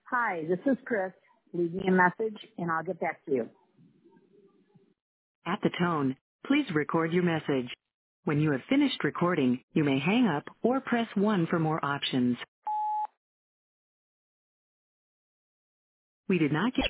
Hi, this is Chris. Leave me a message and I'll get back to you. At the tone, please record your message. When you have finished recording, you may hang up or press 1 for more options. We did not get